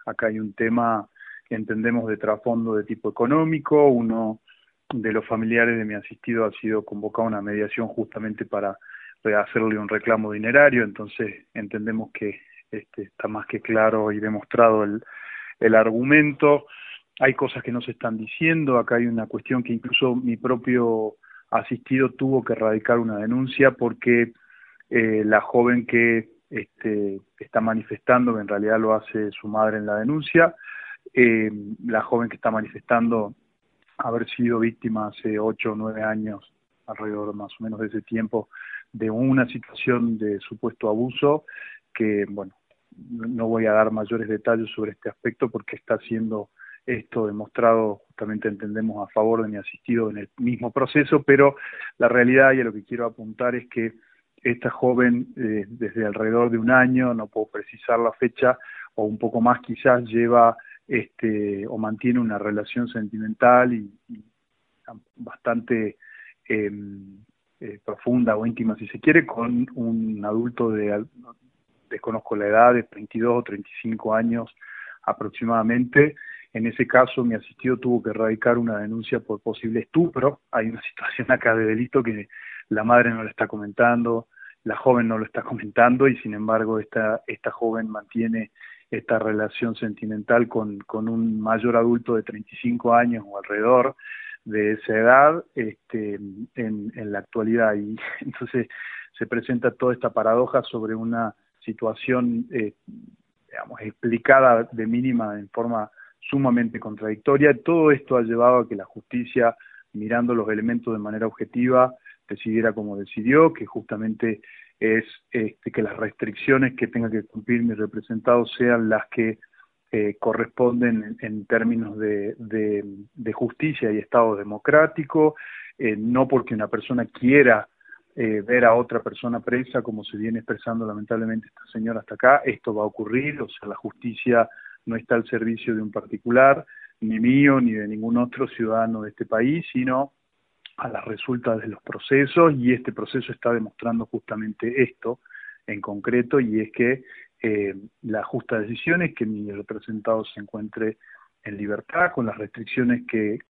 acá hay un tema que entendemos de trasfondo de tipo económico. Uno de los familiares de mi asistido ha sido convocado a una mediación justamente para hacerle un reclamo dinerario, entonces entendemos que está más que claro y demostrado el argumento. Hay cosas que no se están diciendo, acá hay una cuestión que incluso mi propio asistido tuvo que radicar una denuncia porque la joven que está manifestando, que en realidad lo hace su madre en la denuncia, la joven que está manifestando haber sido víctima hace 8 o 9 años, alrededor más o menos de ese tiempo, de una situación de supuesto abuso, que, bueno, no voy a dar mayores detalles sobre este aspecto porque está siendo esto demostrado, justamente entendemos, a favor de mi asistido en el mismo proceso, pero la realidad, y a lo que quiero apuntar, es que esta joven, desde alrededor de un año, no puedo precisar la fecha, o un poco más quizás, lleva o mantiene una relación sentimental y bastante profunda o íntima, si se quiere, con un adulto desconozco la edad, de 32 o 35 años aproximadamente. En ese caso, mi asistido tuvo que erradicar una denuncia por posible estupro. Hay una situación acá de delito que la madre no lo está comentando, la joven no lo está comentando, y sin embargo esta joven mantiene esta relación sentimental con un mayor adulto de 35 años o alrededor de esa edad en la actualidad. Y entonces se presenta toda esta paradoja sobre una situación, digamos, explicada de mínima en forma sumamente contradictoria. Todo esto ha llevado a que la justicia, mirando los elementos de manera objetiva, decidiera como decidió, que justamente es que las restricciones que tenga que cumplir mi representado sean las que corresponden en términos de justicia y Estado democrático, no porque una persona quiera ver a otra persona presa, como se viene expresando lamentablemente esta señora hasta acá. Esto va a ocurrir, o sea, la justicia no está al servicio de un particular, ni mío, ni de ningún otro ciudadano de este país, sino a las resultas de los procesos, y este proceso está demostrando justamente esto en concreto, y es que la justa decisión es que mi representado se encuentre en libertad, con las restricciones que